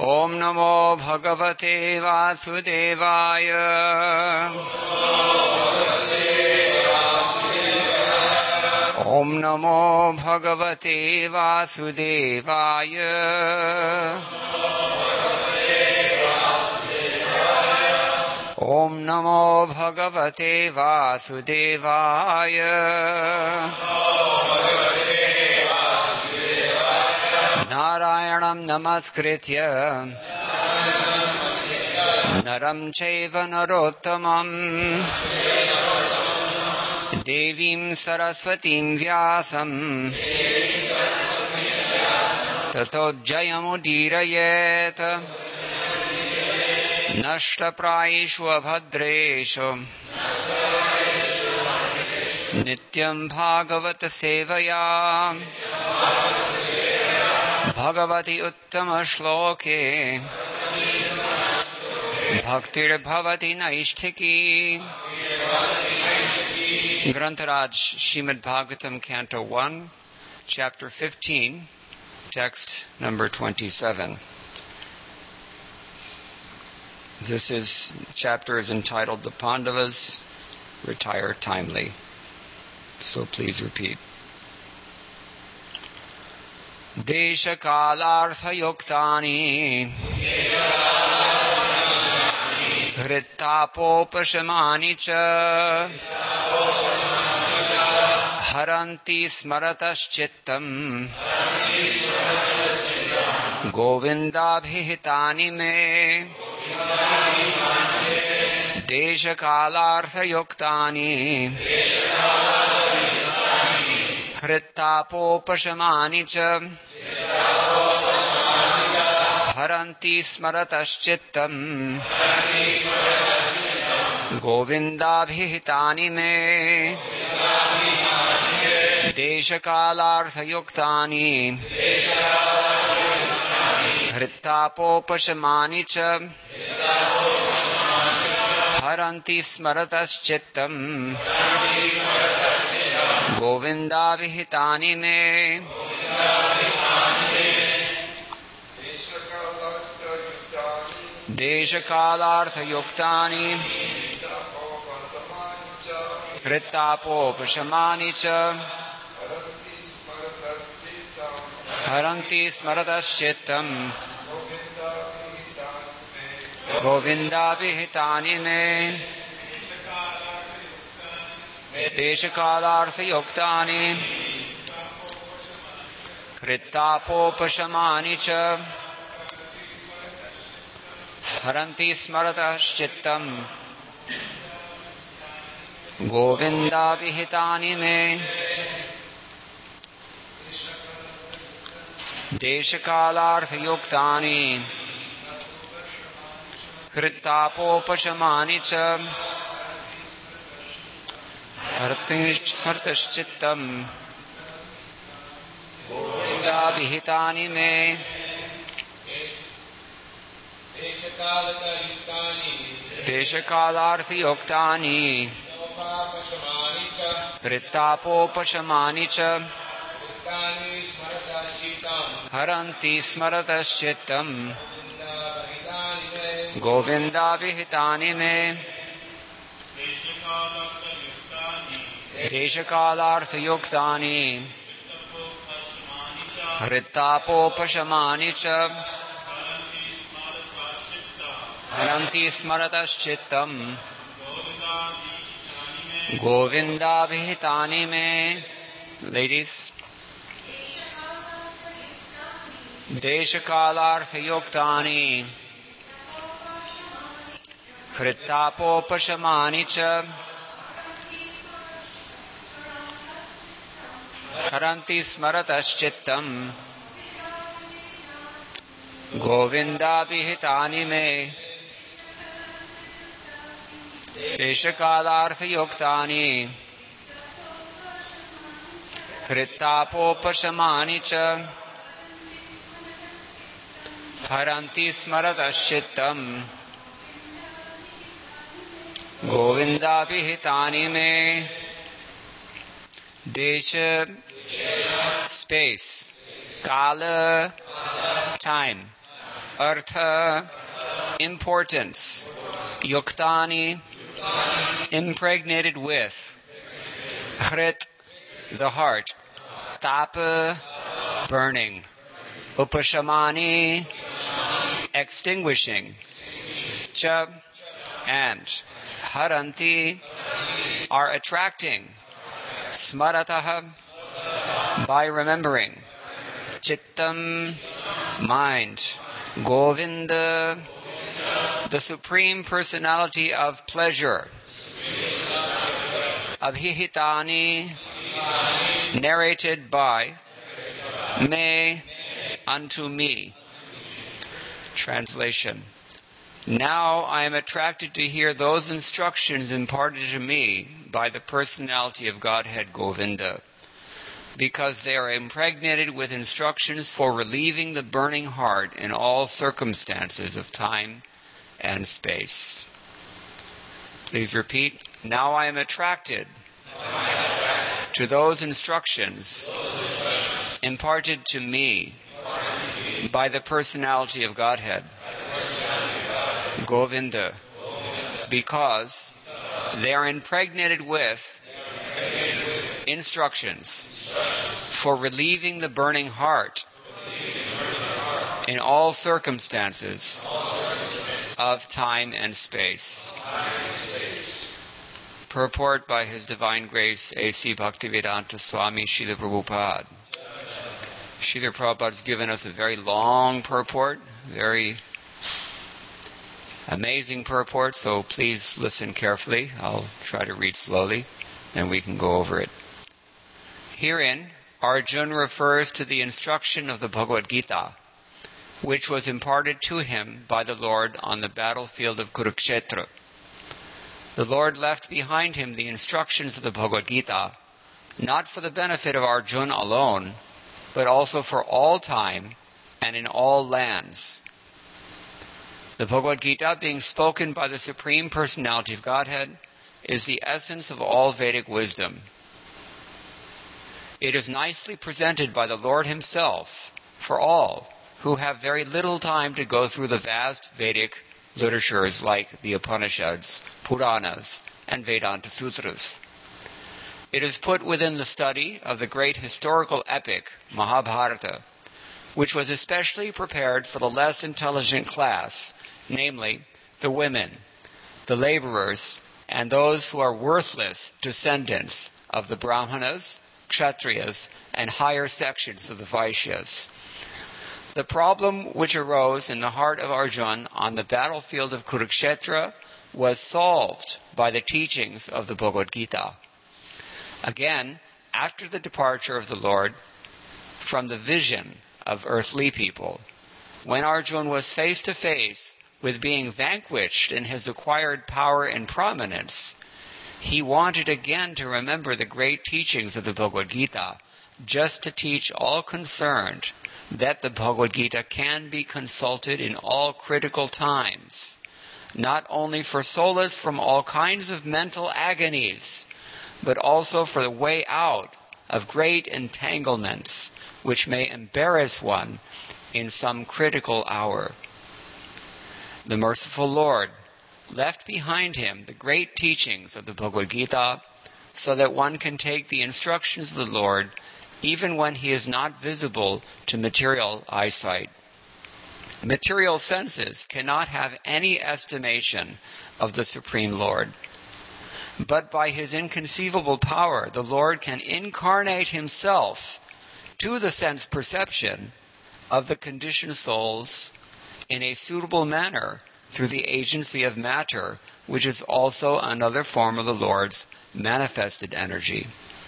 ओम नमो भगवते वासुदेवाय। ओम नमो भगवते वासुदेवाय। ओम नमो भगवते वासुदेवाय। नारायणं नमस्कृत्य नरं चैव नरोत्तमं देवीं सरस्वतीं व्यासं ततो जयमुदीरयेत्। नष्टप्रायेषु अभद्रेषु नित्यं भागवत सेवया भगवति उत्तमश्लोके भक्तिर्भवति नैष्ठिकी। Grantaraj Srimad Bhagavatam Canto 1, Chapter 15, Text number 27. This chapter is entitled The Pandavas Retire Timely. So please repeat. Desha kalartha yuktani hrittapopashamani cha haranti smaratascittam govindabhihitani me. Desha kalartha yuktani hrittapopashamani cha haranti smaratascittam govindabhihitani me. Deshakalartha-yuktani hrittapopashamani cha haranti smaratascittam govindabhihitani me. Deshakalartha-yuktani hrittapopashamani cha haranti smaratascittam govindabhihitani me. Deshakalartha-yuktani hrittapopashamani cha haranti smaratascittam govindabhihitani me. Deshakalartha-yuktani hrittapopashamani cha haranti smaratascittam govindabhihitani me. Deshakalartha-yuktani hrittapopashamani cha haranti smaratascittam govindabhihitani me. Deshakalartha-yuktani hrittapopashamani cha haranti smaratascittam govindabhihitani me. Ladies. Deshakalartha-yuktani hrittapopashamani cha haranti smaratascittam govindabhihitani me. Deshakalartha-yuktani hrittapopashamani cha haranti smaratascittam govindabhihitani me. Desha, space. Kala, time. Artha, importance. Yuktani, impregnated with. Hrit, the heart. Tapa, burning. Upashamani, extinguishing. Cha, and. Haranti, are attracting. Smarataha, by remembering. Chittam, mind. Govinda, the Supreme Personality of Pleasure. Abhihitani, narrated by. Me, unto me. Translation. Now I am attracted to hear those instructions imparted to me by the personality of Godhead Govinda, because they are impregnated with instructions for relieving the burning heart in all circumstances of time and space. Please repeat. Now I am attracted to those instructions imparted to me by the personality of Godhead, Govinda, because they are impregnated with instructions for relieving the burning heart in all circumstances of time and space. Purport by His Divine Grace A.C. Bhaktivedanta Swami Srila Prabhupada. Srila Prabhupada's given us a very long purport, very amazing purport, so please listen carefully. I'll try to read slowly, and we can go over it. Herein, Arjuna refers to the instruction of the Bhagavad Gita, which was imparted to him by the Lord on the battlefield of Kurukshetra. The Lord left behind him the instructions of the Bhagavad Gita, not for the benefit of Arjuna alone, but also for all time and in all lands. The Bhagavad Gita, being spoken by the Supreme Personality of Godhead, is the essence of all Vedic wisdom. It is nicely presented by the Lord Himself for all who have very little time to go through the vast Vedic literatures like the Upanishads, Puranas, and Vedanta Sutras. It is put within the study of the great historical epic, Mahabharata, which was especially prepared for the less intelligent class, namely the women, the laborers, and those who are worthless descendants of the Brahmanas, Kshatriyas, and higher sections of the Vaishyas. The problem which arose in the heart of Arjuna on the battlefield of Kurukshetra was solved by the teachings of the Bhagavad Gita. Again, after the departure of the Lord from the vision of earthly people, when Arjuna was face to face with being vanquished in his acquired power and prominence, he wanted again to remember the great teachings of the Bhagavad Gita, just to teach all concerned that the Bhagavad Gita can be consulted in all critical times, not only for solace from all kinds of mental agonies, but also for the way out of great entanglements which may embarrass one in some critical hour. The merciful Lord left behind Him the great teachings of the Bhagavad Gita, so that one can take the instructions of the Lord even when He is not visible to material eyesight. Material senses cannot have any estimation of the Supreme Lord. But by His inconceivable power, the Lord can incarnate Himself to the sense perception of the conditioned souls in a suitable manner through the agency of matter, which is also another form of the Lord's manifested energy.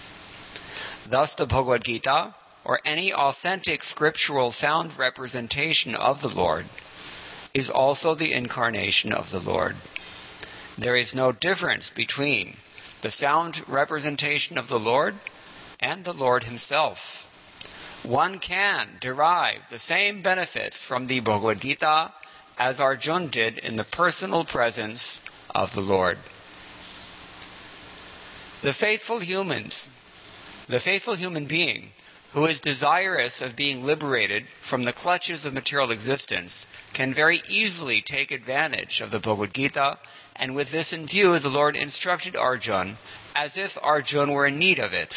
Thus the Bhagavad Gita, or any authentic scriptural sound representation of the Lord, is also the incarnation of the Lord. There is no difference between the sound representation of the Lord and the Lord Himself. One can derive the same benefits from the Bhagavad Gita as Arjuna did in the personal presence of the Lord. The faithful human being who is desirous of being liberated from the clutches of material existence, can very easily take advantage of the Bhagavad Gita, and with this in view, the Lord instructed Arjuna as if Arjuna were in need of it.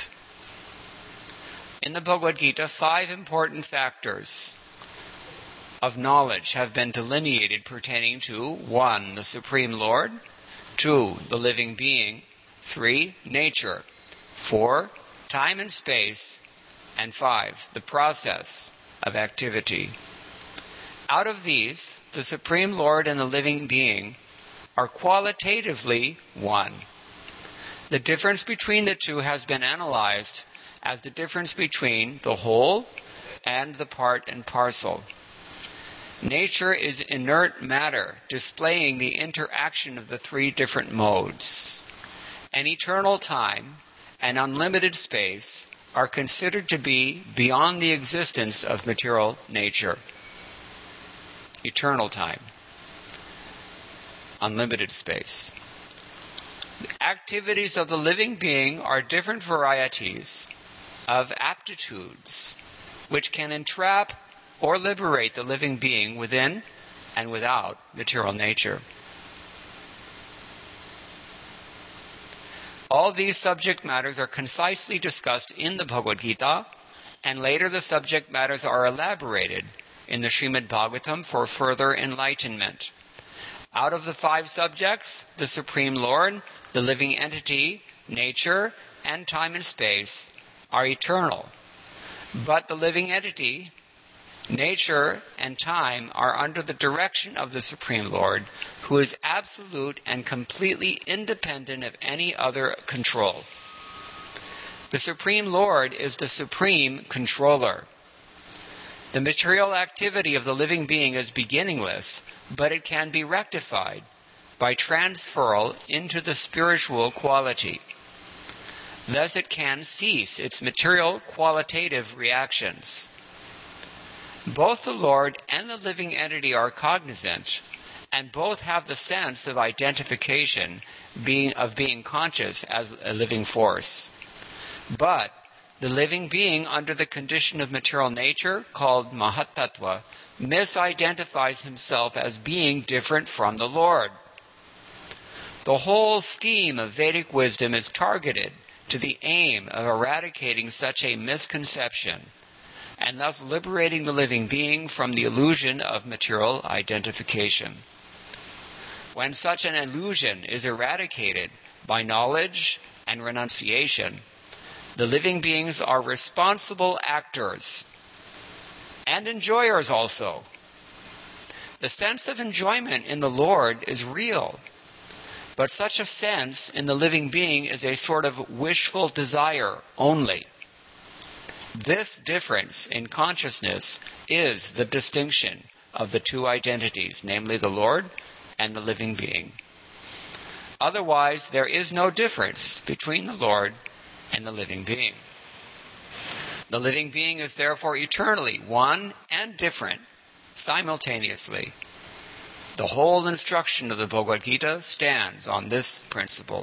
In the Bhagavad Gita, 5 important factors of knowledge have been delineated pertaining to 1. The Supreme Lord, 2. The living being, 3. Nature, 4. Time and space, and 5. The process of activity. Out of these, the Supreme Lord and the living being are qualitatively one. The difference between the two has been analyzed as the difference between the whole and the part and parcel. Nature is inert matter, displaying the interaction of the 3 different modes. And eternal time and unlimited space are considered to be beyond the existence of material nature. Eternal time, unlimited space. The activities of the living being are different varieties of aptitudes which can entrap or liberate the living being within and without material nature. All these subject matters are concisely discussed in the Bhagavad Gita, and later the subject matters are elaborated in the Srimad Bhagavatam for further enlightenment. Out of the 5 subjects, the Supreme Lord, the living entity, nature, and time and space are eternal. But the living entity, nature, and time are under the direction of the Supreme Lord, who is absolute and completely independent of any other control. The Supreme Lord is the supreme controller. The material activity of the living being is beginningless, but it can be rectified by transferal into the spiritual quality. Thus it can cease its material qualitative reactions. Both the Lord and the living entity are cognizant, and both have the sense of identification, of being conscious as a living force. But the living being, under the condition of material nature, called Mahatattva, misidentifies himself as being different from the Lord. The whole scheme of Vedic wisdom is targeted to the aim of eradicating such a misconception, and thus liberating the living being from the illusion of material identification. When such an illusion is eradicated by knowledge and renunciation, the living beings are responsible actors and enjoyers also. The sense of enjoyment in the Lord is real, but such a sense in the living being is a sort of wishful desire only. This difference in consciousness is the distinction of the 2 identities, namely the Lord and the living being. Otherwise, there is no difference between the Lord and the living being. The living being is therefore eternally one and different simultaneously. The whole instruction of the Bhagavad Gita stands on this principle.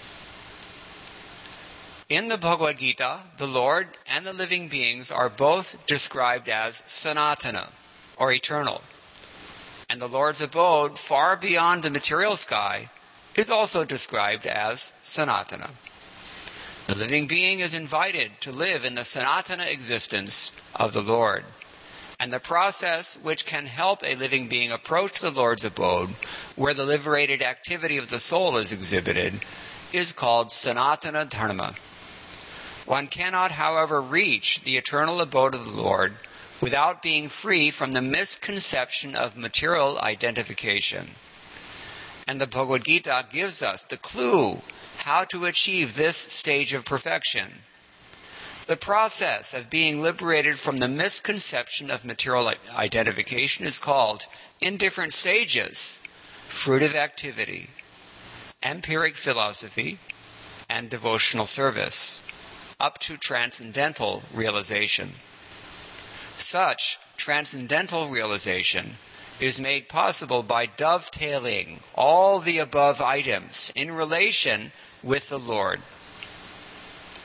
In the Bhagavad Gita, the Lord and the living beings are both described as Sanatana, or eternal. And the Lord's abode, far beyond the material sky, is also described as Sanatana. The living being is invited to live in the Sanatana existence of the Lord. And the process which can help a living being approach the Lord's abode, where the liberated activity of the soul is exhibited, is called Sanatana Dharma. One cannot, however, reach the eternal abode of the Lord without being free from the misconception of material identification. And the Bhagavad Gita gives us the clue how to achieve this stage of perfection. The process of being liberated from the misconception of material identification is called, in different stages, fruitive activity, empiric philosophy, and devotional service, up to transcendental realization. Such transcendental realization is made possible by dovetailing all the above items in relation with the Lord.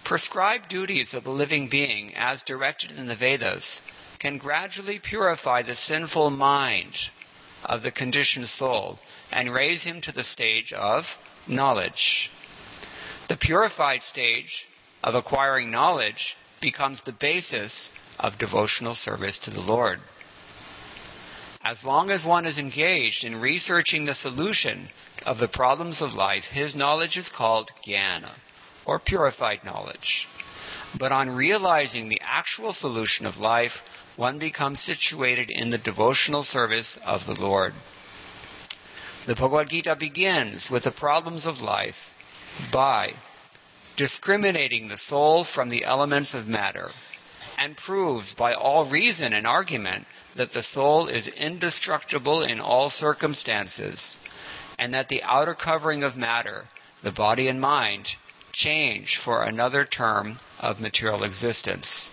Prescribed duties of the living being, as directed in the Vedas, can gradually purify the sinful mind of the conditioned soul and raise him to the stage of knowledge. The purified stage of acquiring knowledge becomes the basis of devotional service to the Lord. As long as one is engaged in researching the solution of the problems of life, his knowledge is called jnana, or purified knowledge. But on realizing the actual solution of life, one becomes situated in the devotional service of the Lord. The Bhagavad Gita begins with the problems of life by discriminating the soul from the elements of matter, and proves by all reason and argument that the soul is indestructible in all circumstances, and that the outer covering of matter, the body and mind, change for another term of material existence,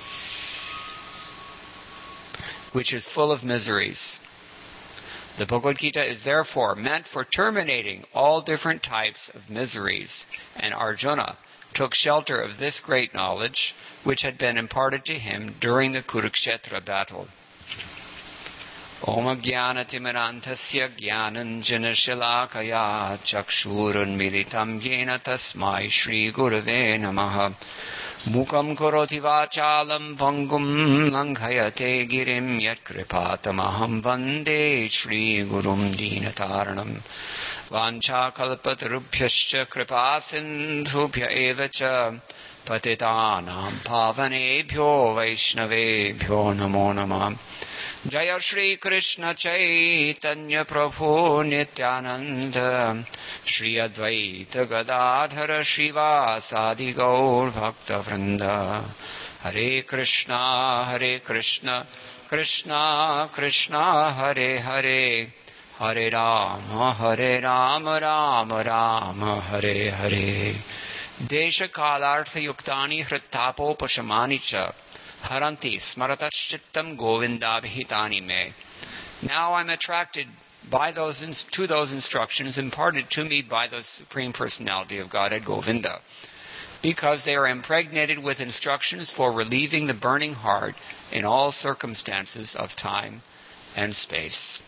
which is full of miseries. The Bhagavad Gita is therefore meant for terminating all different types of miseries, and Arjuna took shelter of this great knowledge, which had been imparted to him during the Kurukshetra battle. Om Jnanatimirantasya Jnananjana Shalakaya Chakshurun Militam Yena Tasmai Shri Gurave Namaha Mukam Karoti Vachalam Pangum Langhayate Girim Yat Kripatamaham Vande Shri Gurum Dinataranam Vancha Kalpatarubhyascha Kripa Sindhubhya Evacha Patitanam Pavanebhyo Vaishnavebhyo Namo Namah Jaya Shri Krishna Chaitanya Prabhu Nityananda Shri Advaita Gadadhara Srivasadi Gaur Bhakta Vrinda Hare Krishna Krishna Krishna Hare Hare Hare Rama Rama Hare Hare Desha Kalartha Yuktani Hrittapo Pashamani Cha Haranti Smaratashtittam Govindabhitani Me. Now I'm attracted by to those instructions imparted to me by the Supreme Personality of Godhead Govinda, because they are impregnated with instructions for relieving the burning heart in all circumstances of time and space.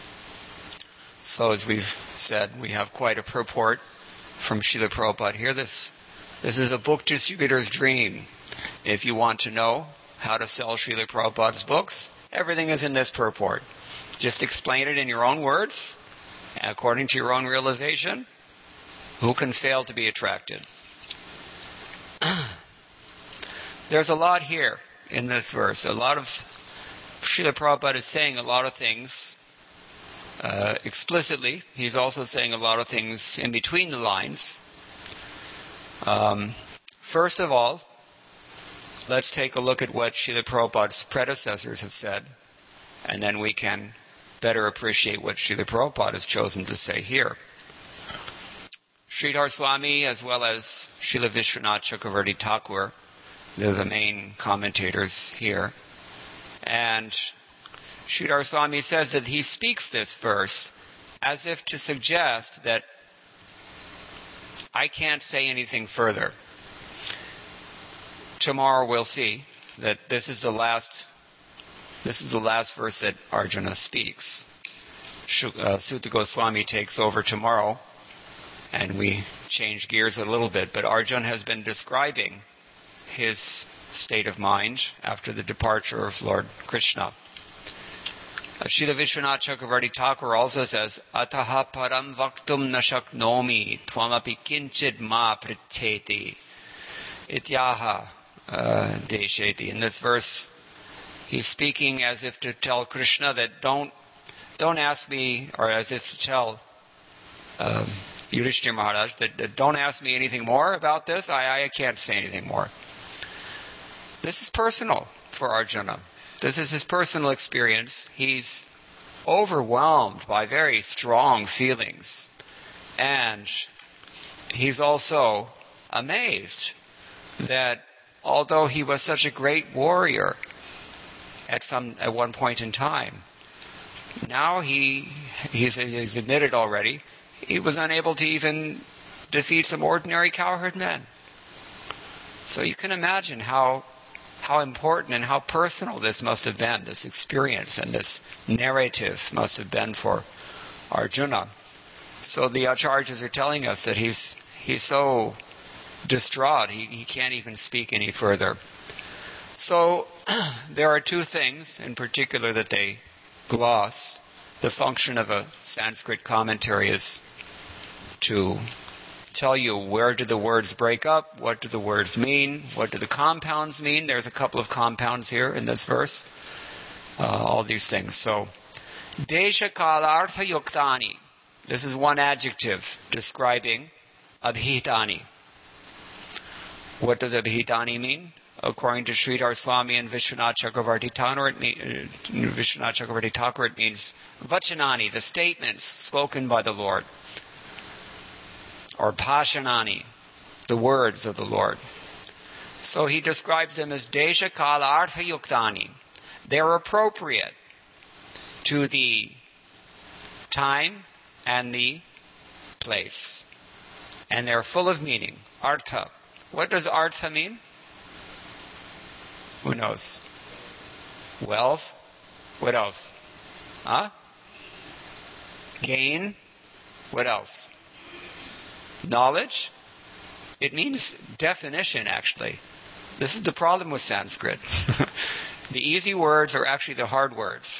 So as we've said, we have quite a purport from Srila Prabhupada here. This is a book distributor's dream. If you want to know how to sell Srila Prabhupada's books, everything is in this purport. Just explain it in your own words, according to your own realization. Who can fail to be attracted? There's a lot here in this verse. A lot of Srila Prabhupada is saying a lot of things explicitly. He's also saying a lot of things in between the lines. First of all, let's take a look at what Srila Prabhupada's predecessors have said, and then we can better appreciate what Srila Prabhupada has chosen to say here. Sridhar Swami, as well as Srila Vishwanath Chakravarti Thakur, they're the main commentators here. And Sridhar Swami says that he speaks this verse as if to suggest that I can't say anything further. Tomorrow we'll see that this is the last verse that Arjuna speaks. Sutta Goswami takes over tomorrow, and we change gears a little bit, but Arjuna has been describing his state of mind after the departure of Lord Krishna. Srila Vishwanath Chakravarti Thakur also says, Ataha param vaktum na shaknomi tvamapi kinchid ma priteti ityaha desheti. In this verse, he's speaking as if to tell Krishna that don't ask me, or as if to tell Yudhishthira Maharaj that don't ask me anything more about this. I can't say anything more. This is personal for Arjuna. This is his personal experience. He's overwhelmed by very strong feelings. And he's also amazed that although he was such a great warrior at one point in time, now he's admitted already, he was unable to even defeat some ordinary cowherd men. So you can imagine how important and how personal this must have been, this experience and this narrative must have been for Arjuna. So the Acharyas are telling us that he's so distraught, he can't even speak any further. So there are two things in particular that they gloss. The function of a Sanskrit commentary is to tell you where do the words break up, what do the words mean, what do the compounds mean. There's a couple of compounds here in this verse. All these things. So, Desha Kalartha Yuktani. This is one adjective describing Abhitani. What does Abhitani mean? According to Sridhar Swami and Vishwanath Chakravarti Thakur, it means Vachanani, the statements spoken by the Lord. Or Pashanani, the words of the Lord. So he describes them as Desha Kala Artha Yuktani. They're appropriate to the time and the place. And they're full of meaning. Artha. What does artha mean? Who knows? Wealth. What else? Gain. What else? Knowledge. It means definition, actually. This is the problem with Sanskrit. The easy words are actually the hard words.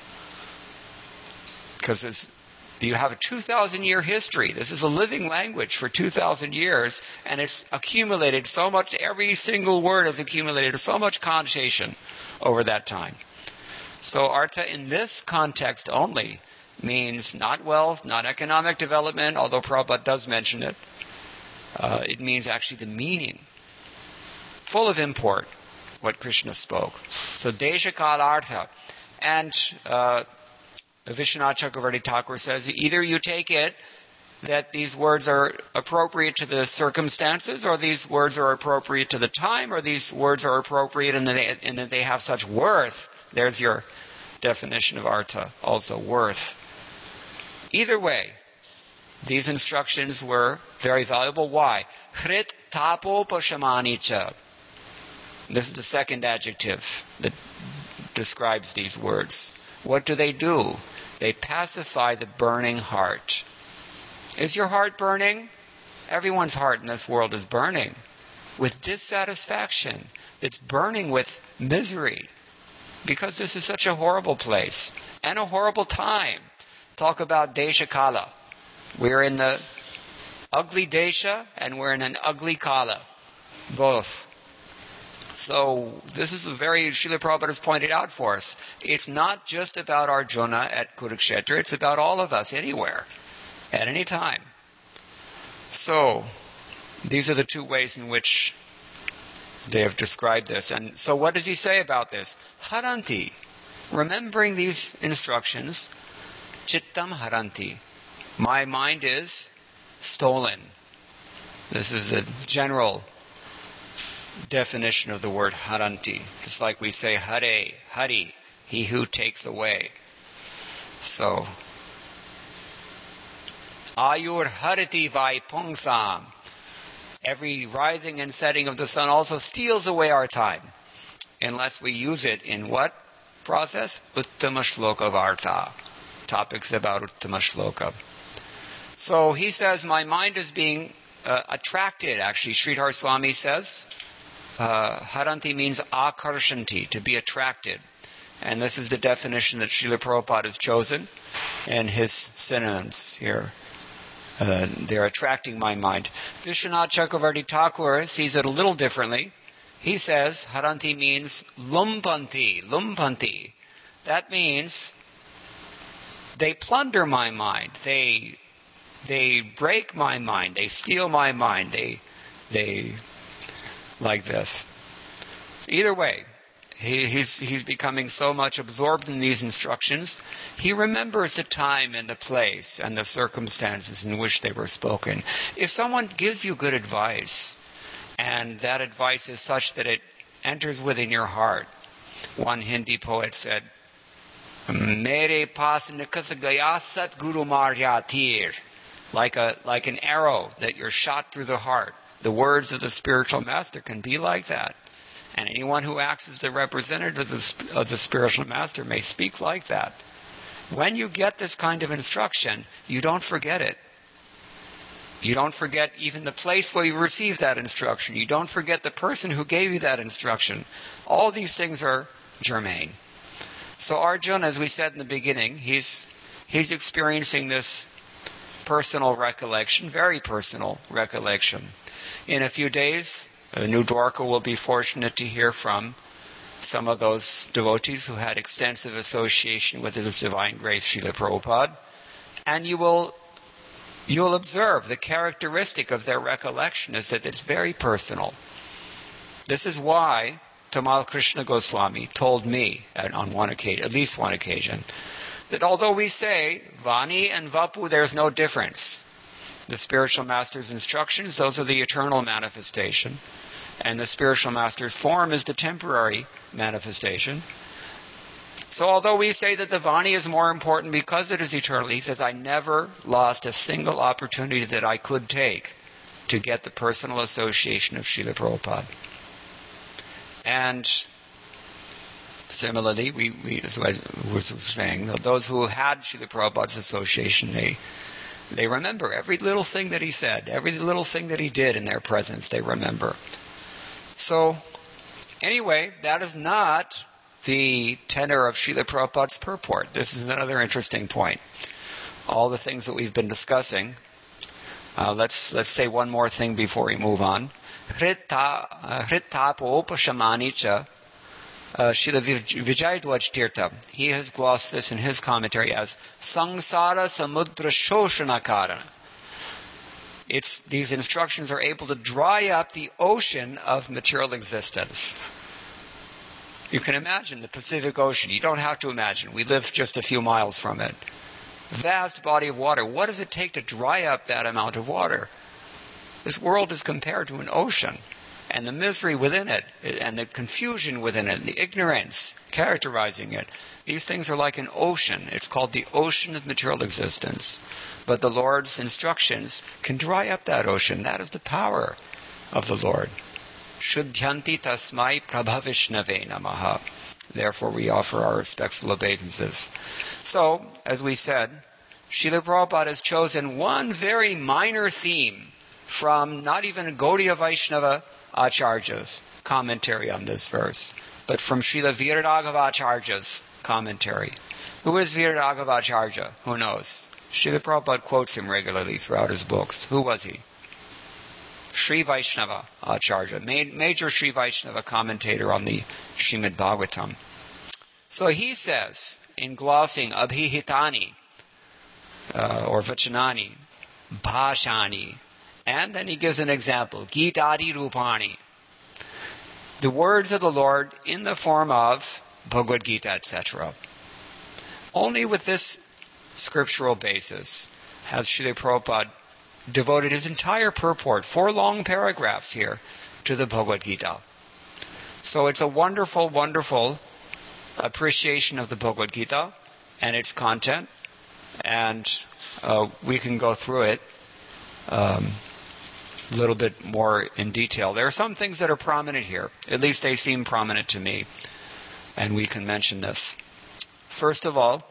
Because you have a 2,000-year history. This is a living language for 2,000 years, and it's accumulated so much, every single word has accumulated so much connotation over that time. So artha in this context only means not wealth, not economic development, although Prabhupada does mention it. It means actually the meaning. Full of import, what Krishna spoke. So Desha Kala Artha. And Vishwanath Chakravarti Thakur says, either you take it that these words are appropriate to the circumstances, or these words are appropriate to the time, or these words are appropriate and that they have such worth. There's your definition of artha, also worth. Either way, these instructions were very valuable. Why? Hrit tapo pashamanicha. This is the second adjective that describes these words. What do? They pacify the burning heart. Is your heart burning? Everyone's heart in this world is burning with dissatisfaction. It's burning with misery because this is such a horrible place and a horrible time. Talk about Desha Kala. We're in the ugly Desha and we're in an ugly Kala. Both. So this is Srila Prabhupada has pointed out for us. It's not just about Arjuna at Kurukshetra. It's about all of us anywhere, at any time. So these are the two ways in which they have described this. And so what does he say about this? Haranti. Remembering these instructions, Chittam haranti. My mind is stolen. This is a general definition of the word haranti. It's like we say hare, hari, he who takes away. So, ayur harati vaipungsam. Every rising and setting of the sun also steals away our time, unless we use it in what process? Uttama shloka varta. Topics about Uttama shloka. So he says, my mind is being attracted. Actually, Sridhar Swami says, haranti means akarshanti, to be attracted. And this is the definition that Srila Prabhupada has chosen and his synonyms here. They're attracting my mind. Vishwanath Chakravarti Thakur sees it a little differently. He says haranti means lumpanti, lumpanti. That means they plunder my mind. They break my mind. They steal my mind. They like this. Either way, he's becoming so much absorbed in these instructions, he remembers the time and the place and the circumstances in which they were spoken. If someone gives you good advice, and that advice is such that it enters within your heart, one Hindi poet said, Mere paas nikas gaya Satguru marya tir. Like an arrow that you're shot through the heart. The words of the spiritual master can be like that. And anyone who acts as the representative of the spiritual master may speak like that. When you get this kind of instruction, you don't forget it. You don't forget even the place where you received that instruction. You don't forget the person who gave you that instruction. All these things are germane. So Arjuna, as we said in the beginning, he's experiencing this personal recollection, very personal recollection. In a few days, New Dwarka will be fortunate to hear from some of those devotees who had extensive association with His Divine Grace, Srila Prabhupada, and you'll observe the characteristic of their recollection is that it's very personal. This is why Tamal Krishna Goswami told me on one occasion, at least one occasion, that although we say Vani and Vapu, there's no difference. The spiritual master's instructions, those are the eternal manifestation, and the spiritual master's form is the temporary manifestation. So although we say that the Vani is more important because it is eternal, he says, I never lost a single opportunity that I could take to get the personal association of Srila Prabhupada. And similarly, we as I was saying, those who had Srila Prabhupada's association, they remember every little thing that he said, every little thing that he did in their presence, they remember. So, anyway, that is not the tenor of Srila Prabhupada's purport. This is another interesting point. All the things that we've been discussing. Let's say one more thing before we move on. Hrittapopashamani cha Srila Vijayadwaj Tirtha. He has glossed this in his commentary as Sangsara Samudra Shoshanakara. These instructions are able to dry up the ocean of material existence. You can imagine the Pacific Ocean. You don't have to imagine. We live just a few miles from it. Vast body of water. What does it take to dry up that amount of water? This world is compared to an ocean. And the misery within it, and the confusion within it, and the ignorance characterizing it, these things are like an ocean. It's called the ocean of material existence. But the Lord's instructions can dry up that ocean. That is the power of the Lord. Shuddhyanti tasmai prabhavishnave namaha. Therefore we offer our respectful obeisances. So, as we said, Srila Prabhupada has chosen one very minor theme from not even Gaudiya Vaishnava Acharya's commentary on this verse, but from Srila Viraraghava Acharya's commentary. Who is Viraraghava Acharya? Who knows? Srila Prabhupada quotes him regularly throughout his books. Who was he? Sri Vaishnava Acharya, major Sri Vaishnava commentator on the Srimad Bhagavatam. So he says, in glossing Abhihitani, or Vachanani, Bhashani, and then he gives an example, Gitadi Rupani, the words of the Lord in the form of Bhagavad Gita, etc. Only with this scriptural basis has Srila Prabhupada devoted his entire purport, 4 long paragraphs here, to the Bhagavad Gita. So it's a wonderful, wonderful appreciation of the Bhagavad Gita and its content, and we can go through it a little bit more in detail. There are some things that are prominent here. At least they seem prominent to me, and we can mention this. First of all,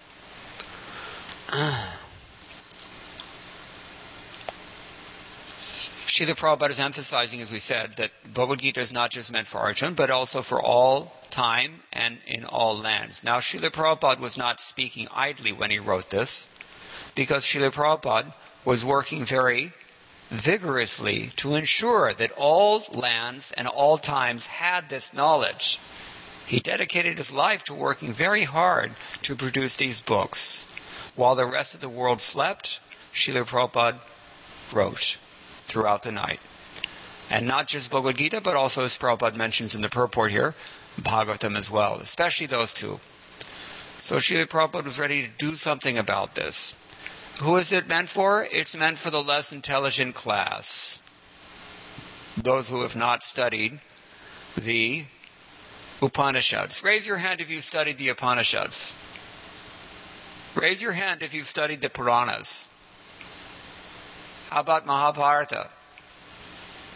Srila Prabhupada is emphasizing, as we said, that Bhagavad Gita is not just meant for Arjuna, but also for all time and in all lands. Now, Srila Prabhupada was not speaking idly when he wrote this, because Srila Prabhupada was working very vigorously to ensure that all lands and all times had this knowledge. He dedicated his life to working very hard to produce these books. While the rest of the world slept, Srila Prabhupada wrote throughout the night. And not just Bhagavad Gita, but also, as Prabhupada mentions in the purport here, Bhagavatam as well, especially those two. So Srila Prabhupada was ready to do something about this. Who is it meant for? It's meant for the less intelligent class. Those who have not studied the Upanishads. Raise your hand if you've studied the Upanishads. Raise your hand if you've studied the Puranas. How about Mahabharata?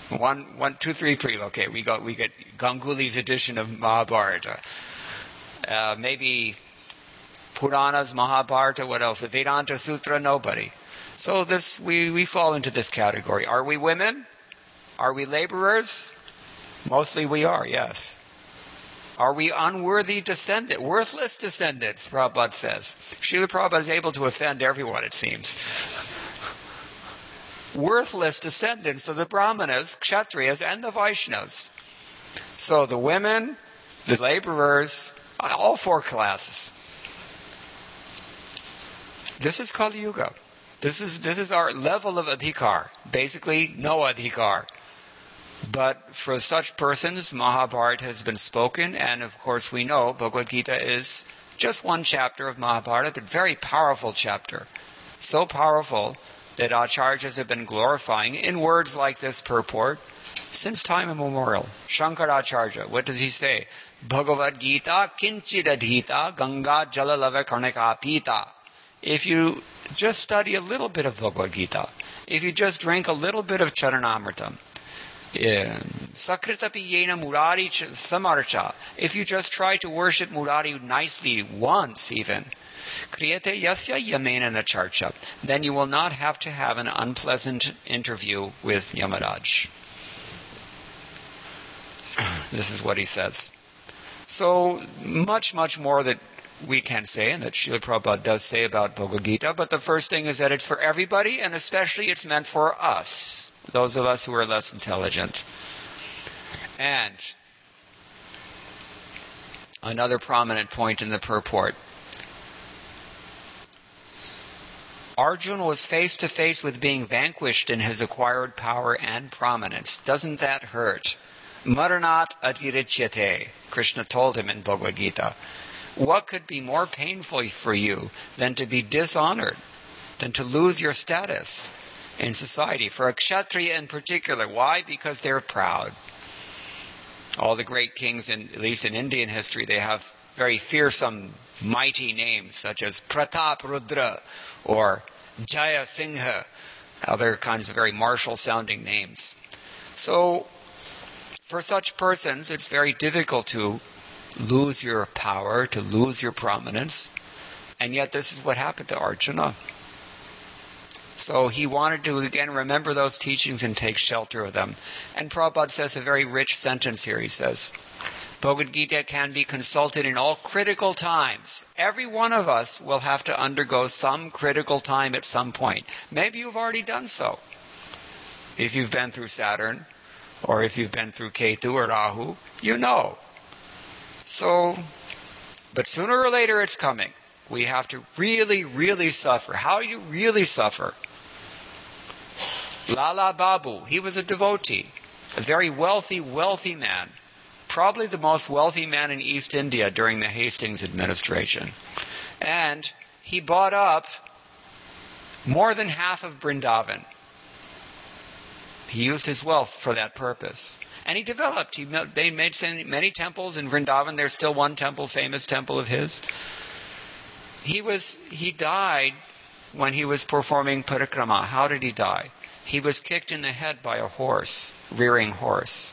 One, two, three, three. Okay, we get Ganguly's edition of Mahabharata. Maybe Puranas, Mahabharata. What else? The Vedanta Sutra. Nobody. So we fall into this category. Are we women? Are we laborers? Mostly we are. Yes. Are we unworthy descendants? Worthless descendants, Prabhupada says. Srila Prabhupada is able to offend everyone, it seems. Worthless descendants of the Brahmanas, Kshatriyas, and the Vaishnavas. So the women, the laborers, all four classes. This is Kali Yuga. This is our level of adhikar. Basically, no adhikar. But for such persons, Mahabharata has been spoken, and of course we know Bhagavad Gita is just one chapter of Mahabharata, but very powerful chapter. So powerful that acharyas have been glorifying in words like this purport since time immemorial. Shankaracharya, what does he say? Bhagavad Gita kinchid adhita ganga jalalava karnika pita. If you just study a little bit of Bhagavad Gita, if you just drink a little bit of Charanamritam, Sakritapi yena murari samarcha. If you just try to worship Murari nicely once even, kriyate yasya yamena nacharcha, then you will not have to have an unpleasant interview with Yamaraj. This is what he says. So much more that we can say, and that Srila Prabhupada does say about Bhagavad Gita, but the first thing is that it's for everybody, and especially it's meant for us, those of us who are less intelligent. And another prominent point in the purport. Arjuna was face to face with being vanquished in his acquired power and prominence. Doesn't that hurt? Maranat atirichyate, Krishna told him in Bhagavad Gita. What could be more painful for you than to be dishonored, than to lose your status in society? For a kshatriya in particular. Why? Because they're proud. All the great kings, at least in Indian history, they have very fearsome, mighty names, such as Pratap Rudra or Jaya Singha, other kinds of very martial-sounding names. So, for such persons, it's very difficult to lose your power, to lose your prominence, and yet this is what happened to Arjuna. So he wanted to again remember those teachings and take shelter of them. And Prabhupada says a very rich sentence here. He says, Bhagavad Gita can be consulted in all critical times. Every one of us will have to undergo some critical time at some point. Maybe you've already done so. If you've been through Saturn, or if you've been through Ketu or Rahu, you know. So, but sooner or later it's coming. We have to really, really suffer. How do you really suffer? Lala Babu, he was a devotee, a very wealthy man. Probably the most wealthy man in East India during the Hastings administration. And he bought up more than half of Vrindavan. He used his wealth for that purpose. And he developed. They made many temples in Vrindavan. There's still one temple, famous temple of his. He died when he was performing parikrama. How did he die? He was kicked in the head by a horse, rearing horse.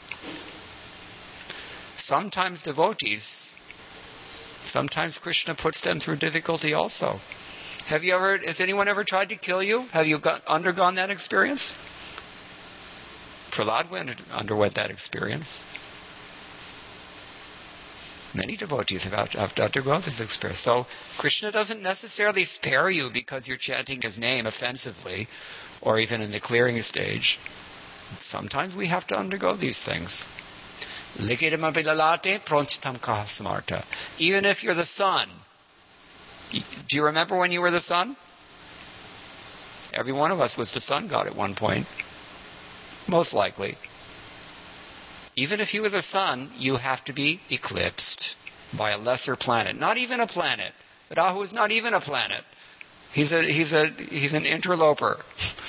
Sometimes devotees, sometimes Krishna puts them through difficulty also. Has anyone ever tried to kill you? Have you undergone that experience? Prahlad underwent that experience. Many devotees have to undergo this experience. So Krishna doesn't necessarily spare you because you're chanting his name offensively or even in the clearing stage. Sometimes we have to undergo these things. Even if you're the sun. Do you remember when you were the sun? Every one of us was the sun god at one point. Most likely. Even if you were the sun, you have to be eclipsed by a lesser planet. Not even a planet. Rahu is not even a planet. He's an interloper.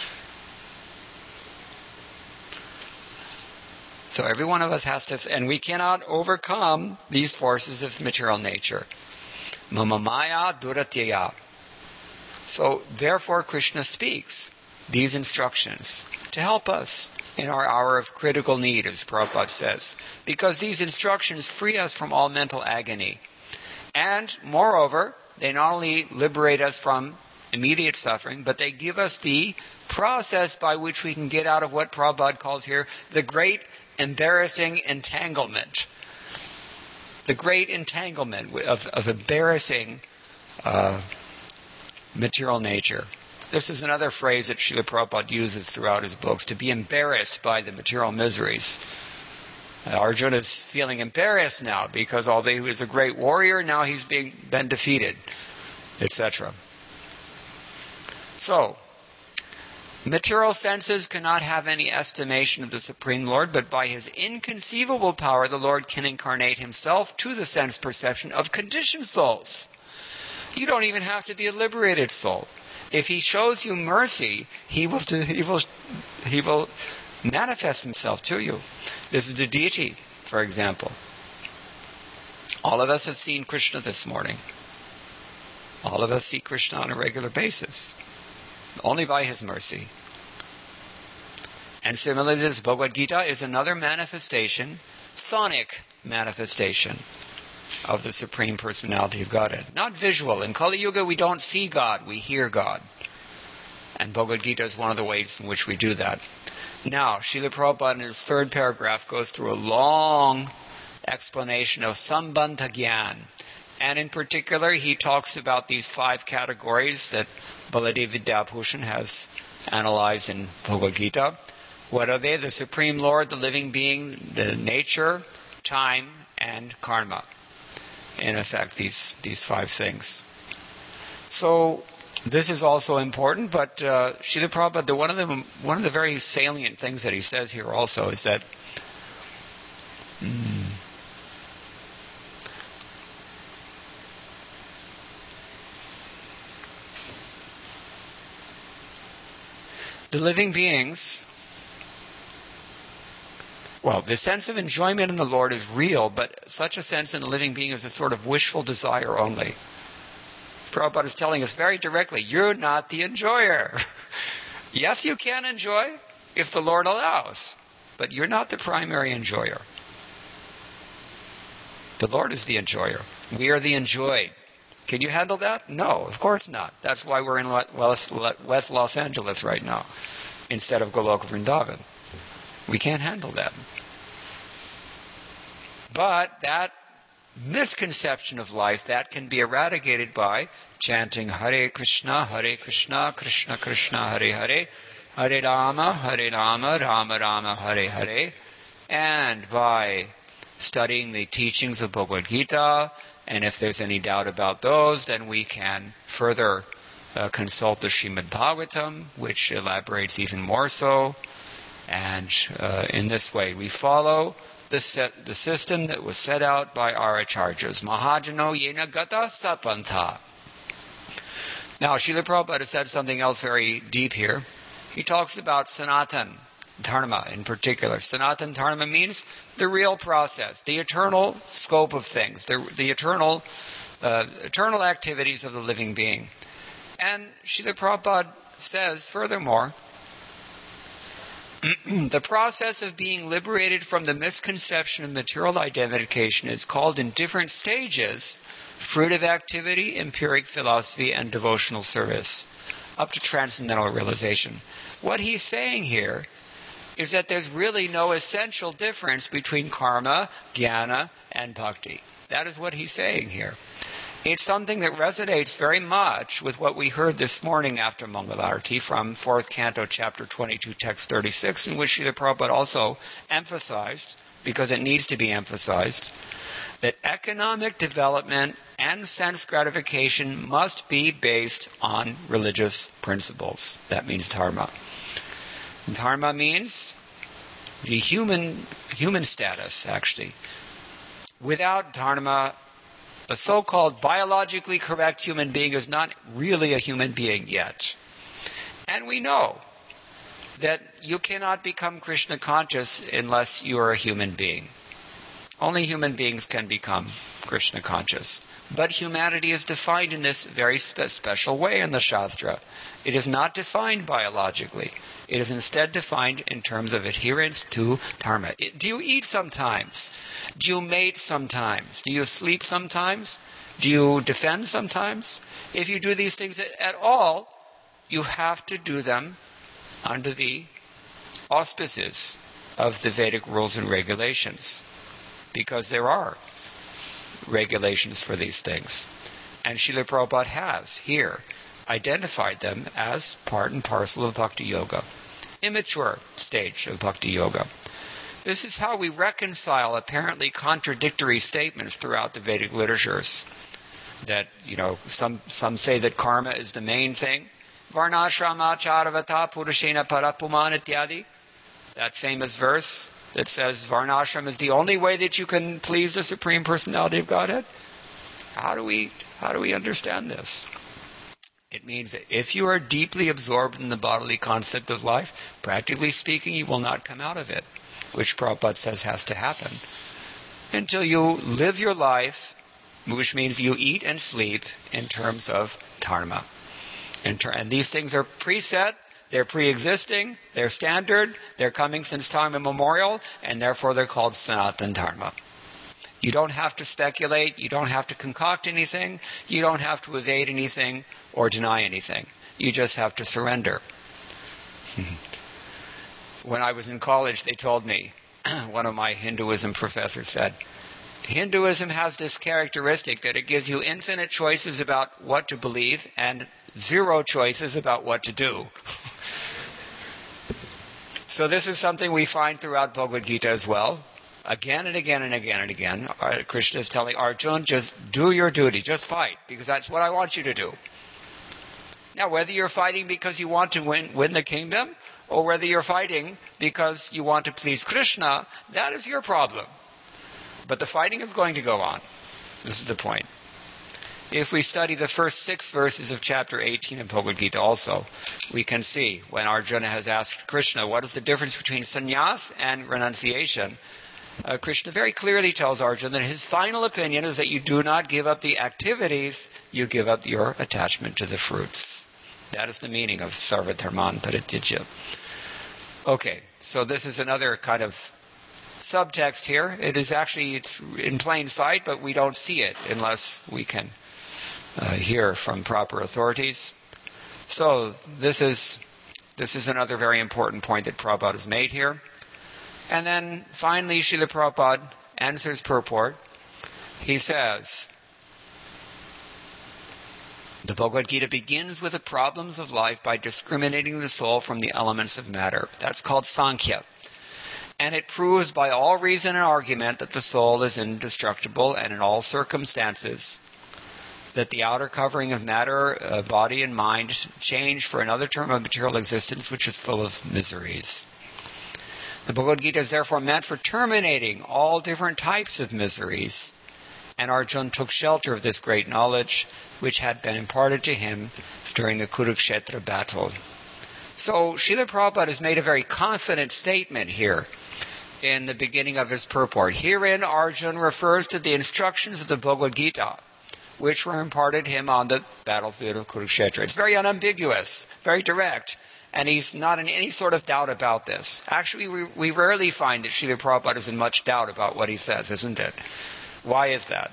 So every one of us has to, and we cannot overcome these forces of material nature. Mama maya duratyaya. So therefore Krishna speaks these instructions to help us in our hour of critical need, as Prabhupada says, because these instructions free us from all mental agony. And, moreover, they not only liberate us from immediate suffering, but they give us the process by which we can get out of what Prabhupada calls here the great embarrassing entanglement. The great entanglement of embarrassing material nature. This is another phrase that Srila Prabhupada uses throughout his books, to be embarrassed by the material miseries. Arjuna is feeling embarrassed now because although he was a great warrior, now he's been defeated, etc. So, material senses cannot have any estimation of the Supreme Lord, but by His inconceivable power, the Lord can incarnate Himself to the sense perception of conditioned souls. You don't even have to be a liberated soul. If He shows you mercy, He will manifest Himself to you. This is the deity, for example. All of us have seen Krishna this morning. All of us see Krishna on a regular basis, only by His mercy. And similarly, this Bhagavad Gita is another manifestation, sonic manifestation, of the Supreme Personality of Godhead. Not visual. In Kali Yuga, we don't see God, we hear God. And Bhagavad Gita is one of the ways in which we do that. Now, Srila Prabhupada in his third paragraph goes through a long explanation of Sambandha Gyan. And in particular, he talks about these 5 categories that Baladev Vidyabhushan has analyzed in Bhagavad Gita. What are they? The Supreme Lord, the living being, the nature, time, and karma. In effect, these 5 things. So, this is also important, but Srila Prabhupada, one of the very salient things that he says here also is that the living beings, well, the sense of enjoyment in the Lord is real, but such a sense in a living being is a sort of wishful desire only. Prabhupada is telling us very directly, you're not the enjoyer. Yes, you can enjoy if the Lord allows, but you're not the primary enjoyer. The Lord is the enjoyer. We are the enjoyed. Can you handle that? No, of course not. That's why we're in West Los Angeles right now, instead of Goloka Vrindavan. We can't handle that. But that misconception of life, that can be eradicated by chanting Hare Krishna, Krishna Krishna, Hare Hare, Hare Rama, Rama Rama, Hare Hare, and by studying the teachings of Bhagavad Gita, and if there's any doubt about those, then we can further consult the Srimad Bhagavatam, which elaborates even more so, and in this way we follow the system that was set out by our acharyas. Mahajano yena gata sapantha. Now, Srila Prabhupada said something else very deep here. He talks about Sanatan Dharma in particular. Sanatan Dharma means the real process, the eternal scope of things, the eternal activities of the living being. And Srila Prabhupada says, furthermore, the process of being liberated from the misconception of material identification is called in different stages fruitive activity, empiric philosophy, and devotional service, up to transcendental realization. What he's saying here is that there's really no essential difference between karma, jnana, and bhakti. That is what he's saying here. It's something that resonates very much with what we heard this morning after Mangalarti from 4th Canto, Chapter 22, Text 36, in which Srila Prabhupada also emphasized, because it needs to be emphasized, that economic development and sense gratification must be based on religious principles. That means dharma. Dharma means the human status, actually. Without dharma, a so-called biologically correct human being is not really a human being yet. And we know that you cannot become Krishna conscious unless you are a human being. Only human beings can become Krishna conscious. But humanity is defined in this very special way in the Shastra. It is not defined biologically. It is instead defined in terms of adherence to dharma. Do you eat sometimes? Do you mate sometimes? Do you sleep sometimes? Do you defend sometimes? If you do these things at all, you have to do them under the auspices of the Vedic rules and regulations, because there are regulations for these things. And Srila Prabhupada has here identified them as part and parcel of Bhakti Yoga, immature stage of Bhakti Yoga. This is how we reconcile apparently contradictory statements throughout the Vedic literatures. That, some say that karma is the main thing. Varnashrama charavata purushena parapuman ityadi. That famous verse that says Varnashram is the only way that you can please the Supreme Personality of Godhead. How do we understand this? It means that if you are deeply absorbed in the bodily concept of life, practically speaking, you will not come out of it, which Prabhupada says has to happen, until you live your life, which means you eat and sleep in terms of dharma. And these things are preset, they're pre-existing, they're standard, they're coming since time immemorial, and therefore they're called Sanatana Dharma. You don't have to speculate, you don't have to concoct anything, you don't have to evade anything or deny anything. You just have to surrender. When I was in college, they told me, one of my Hinduism professors said, Hinduism has this characteristic that it gives you infinite choices about what to believe and zero choices about what to do. So this is something we find throughout Bhagavad Gita as well. Again and again and again and again, Krishna is telling Arjuna, just do your duty, just fight, because that's what I want you to do. Now, whether you're fighting because you want to win the kingdom, or whether you're fighting because you want to please Krishna, that is your problem. But the fighting is going to go on. This is the point. If we study the first 6 verses of chapter 18 of Bhagavad Gita also, we can see when Arjuna has asked Krishna, what is the difference between sannyas and renunciation? Krishna very clearly tells Arjuna that his final opinion is that you do not give up the activities, you give up your attachment to the fruits. That is the meaning of sarva dharman paritijya. Okay, so this is another kind of subtext here. It's in plain sight, but we don't see it unless we can hear from proper authorities. So this is another very important point that Prabhupada has made here. And then finally, Srila Prabhupada answers purport. He says, the Bhagavad Gita begins with the problems of life by discriminating the soul from the elements of matter. That's called Sankhya. And it proves by all reason and argument that the soul is indestructible and in all circumstances that the outer covering of matter, body and mind change for another term of material existence which is full of miseries. The Bhagavad Gita is therefore meant for terminating all different types of miseries, and Arjuna took shelter of this great knowledge which had been imparted to him during the Kurukshetra battle. So Srila Prabhupada has made a very confident statement here in the beginning of his purport. Herein Arjuna refers to the instructions of the Bhagavad Gita, which were imparted to him on the battlefield of Kurukshetra. It's very unambiguous, very direct, and he's not in any sort of doubt about this. Actually, we rarely find that Srila Prabhupada is in much doubt about what he says, isn't it? Why is that?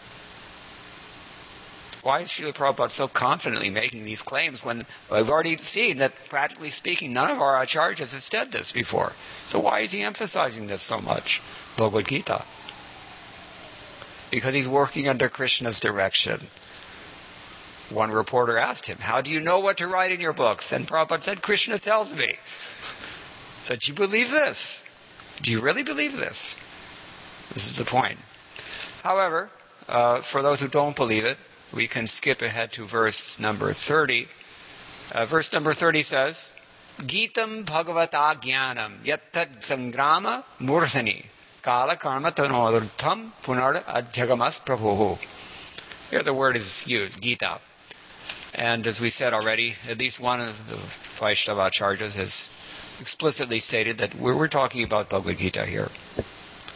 Why is Srila Prabhupada so confidently making these claims when we've already seen that, practically speaking, none of our acharyas have said this before? So why is he emphasizing this so much, Bhagavad Gita? Because he's working under Krishna's direction. One reporter asked him, how do you know what to write in your books? And Prabhupada said, Krishna tells me. So do you believe this? Do you really believe this? This is the point. However, for those who don't believe it, we can skip ahead to verse number 30. Verse number 30 says, Gitam Bhagavata Jnanam Yattat Sangrama Murthani Kala Karma Tanodurtham Punar Adhyagamas Prabhu. Here the word is used, Gita. And as we said already, at least one of the Vaishnava acharyas has explicitly stated that we're talking about Bhagavad Gita here.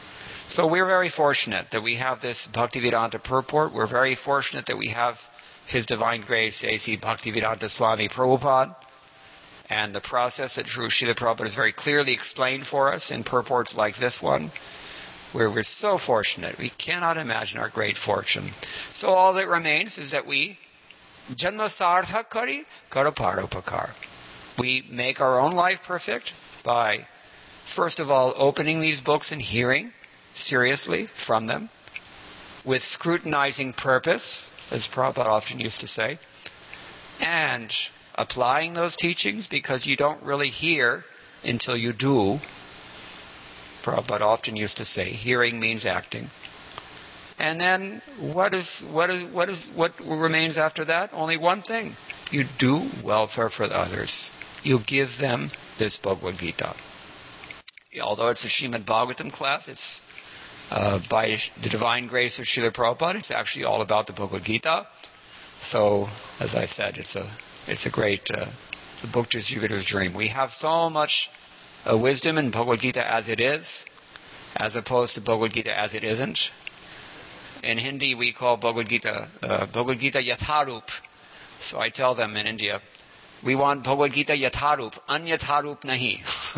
So we're very fortunate that we have this Bhaktivedanta purport. We're very fortunate that we have His Divine Grace, A.C. Bhaktivedanta Swami Prabhupada. And the process that Srila Prabhupada has very clearly explained for us in purports like this one, where we're so fortunate. We cannot imagine our great fortune. So all that remains is that we Janma Sartha Kari Karaparopakar. We make our own life perfect by, first of all, opening these books and hearing seriously from them, with scrutinizing purpose, as Prabhupada often used to say, and applying those teachings, because you don't really hear until you do. Prabhupada often used to say, hearing means acting. And then what remains after that? Only one thing. You do welfare for others. You give them this Bhagavad Gita. Although it's a Srimad Bhagavatam class, it's by the divine grace of Srila Prabhupada, it's actually all about the Bhagavad Gita. So, as I said, it's a great the book just Yugada's dream. We have so much wisdom in Bhagavad Gita as it is, as opposed to Bhagavad Gita as it isn't. In Hindi, we call Bhagavad Gita Yatharup. So I tell them in India, we want Bhagavad Gita Yatharup, Anyatharup nahi.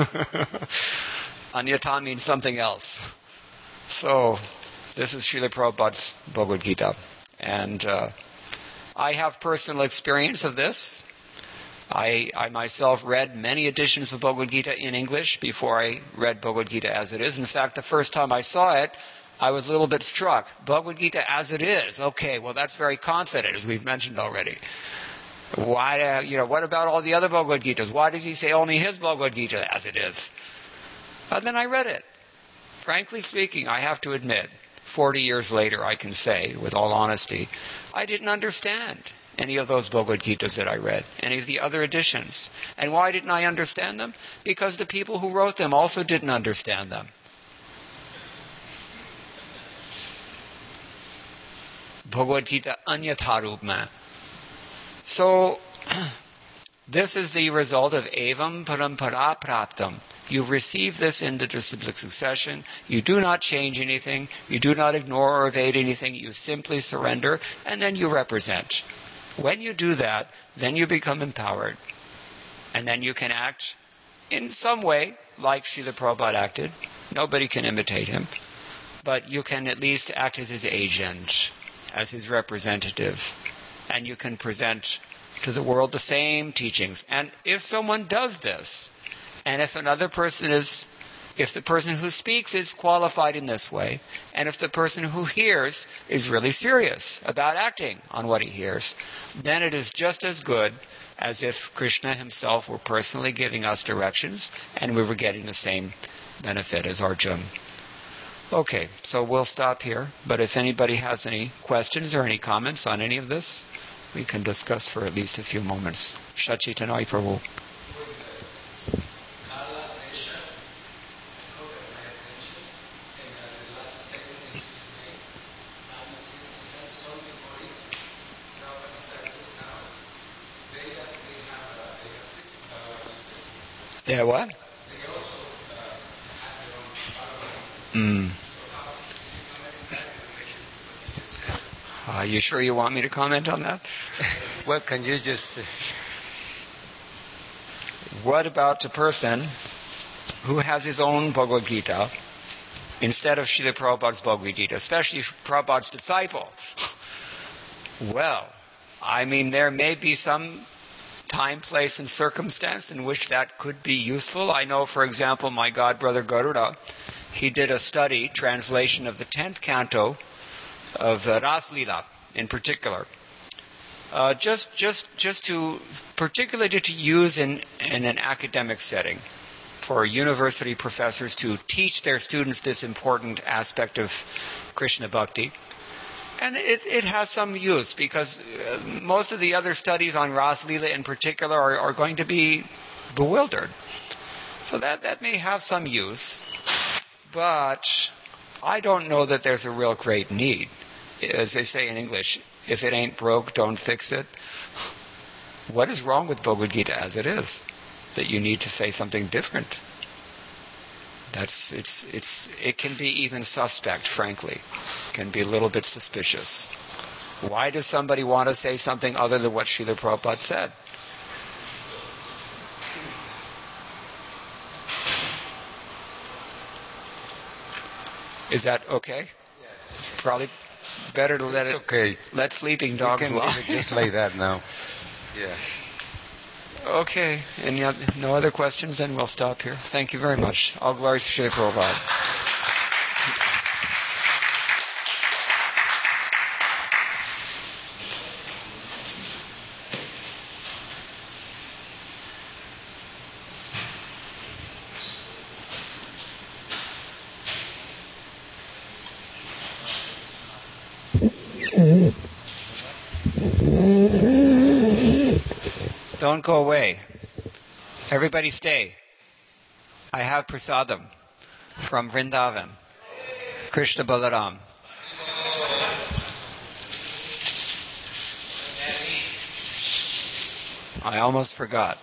Anyatha means something else. So this is Srila Prabhupada's Bhagavad Gita. And I have personal experience of this. I myself read many editions of Bhagavad Gita in English before I read Bhagavad Gita as it is. In fact, the first time I saw it, I was a little bit struck. Bhagavad Gita as it is. Okay, well that's very confident, as we've mentioned already. Why, what about all the other Bhagavad Gitas? Why did he say only his Bhagavad Gita as it is? And then I read it. Frankly speaking, I have to admit, 40 years later, I can say, with all honesty, I didn't understand any of those Bhagavad Gitas that I read, any of the other editions. And why didn't I understand them? Because the people who wrote them also didn't understand them. Bhagavad Gita Anyatharup mein. So, this is the result of Evam Parampara Praptam. You receive this in the disciplic succession. You do not change anything. You do not ignore or evade anything. You simply surrender, and then you represent. When you do that, then you become empowered. And then you can act in some way like Srila Prabhupada acted. Nobody can imitate him. But you can at least act as his agent, as his representative. And you can present to the world the same teachings. And if someone does this, and if the person who speaks is qualified in this way, and if the person who hears is really serious about acting on what he hears, then it is just as good as if Krishna himself were personally giving us directions and we were getting the same benefit as Arjuna. Okay, so we'll stop here, but if anybody has any questions or any comments on any of this, we can discuss for at least a few moments. Shachitanai Prabhu. Yeah, what? Are you sure you want me to comment on that? Well, can you just... What about a person who has his own Bhagavad Gita instead of Srila Prabhupada's Bhagavad Gita, especially Prabhupada's disciple? Well, there may be some time, place, and circumstance in which that could be useful. I know, for example, my godbrother Garuda, he did a study, translation of the 10th canto of Ras Leela in particular. Particularly to use in an academic setting for university professors to teach their students this important aspect of Krishna Bhakti. And it has some use because most of the other studies on Ras Leela in particular are going to be bewildered. So that may have some use. But I don't know that there's a real great need. As they say in English, if it ain't broke, don't fix it. What is wrong with Bhagavad Gita as it is? That you need to say something different? It can be even suspect, frankly. It can be a little bit suspicious. Why does somebody want to say something other than what Srila Prabhupada said? Is that okay? Probably better to let okay. Let sleeping dogs lie. We can leave it just like that now. Yeah. Okay. No other questions? Then we'll stop here. Thank you very much. All glory to Srila Prabhupada. Don't go away. Everybody stay. I have prasadam from Vrindavan. Krishna Balaram. I almost forgot.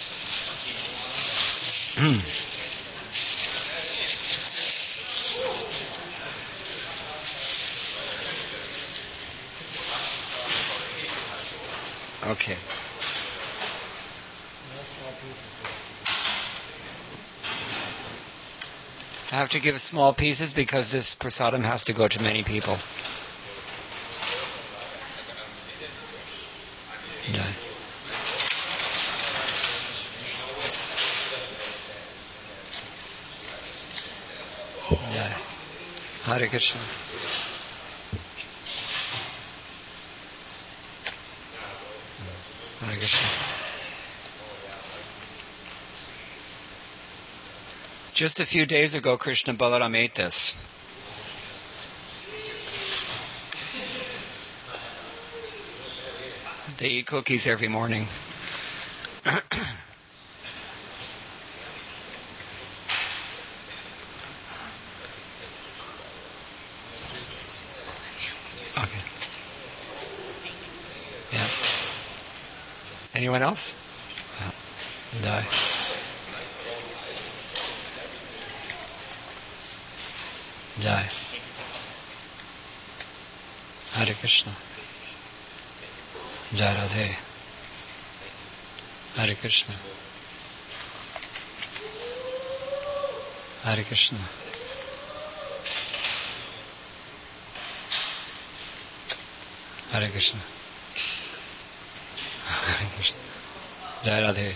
Okay. I have to give small pieces because this prasadam has to go to many people. Yeah. Yeah. Hare Krishna. Hare Krishna. Just a few days ago, Krishna Balaram ate this. They eat cookies every morning. Okay. Yeah. Anyone else? No. Jai. Hare Krishna. Jai Radhe. Hare Krishna. Hare Krishna. Hare Krishna. Hare Krishna. Jai Radhe.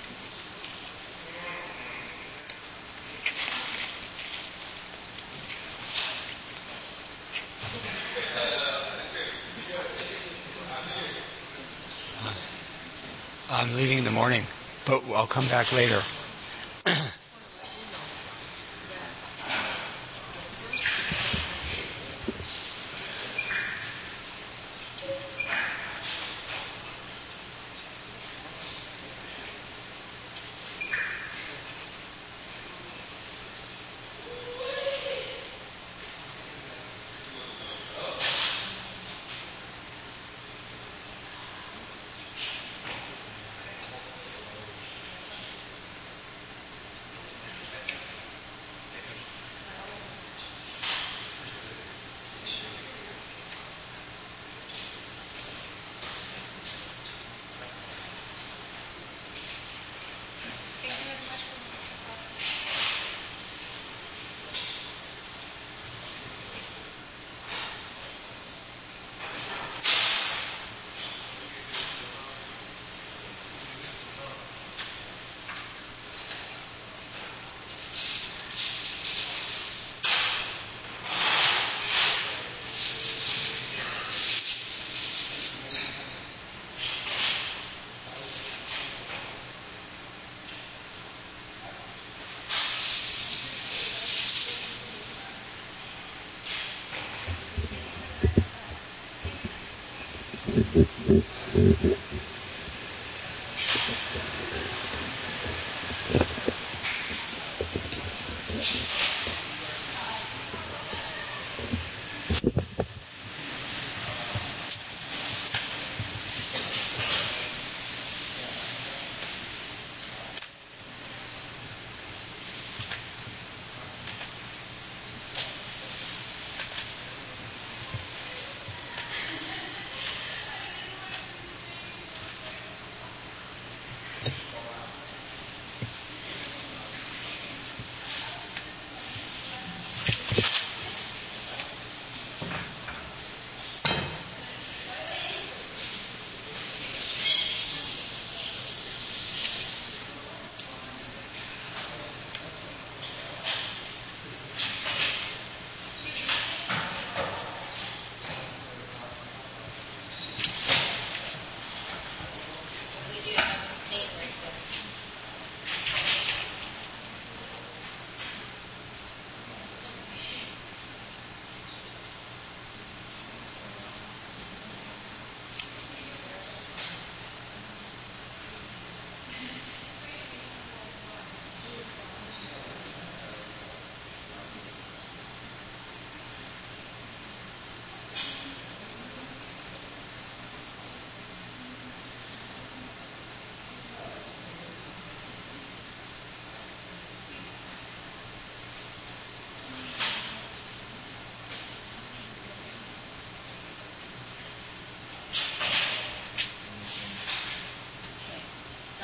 I'm leaving in the morning, but I'll come back later.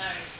No.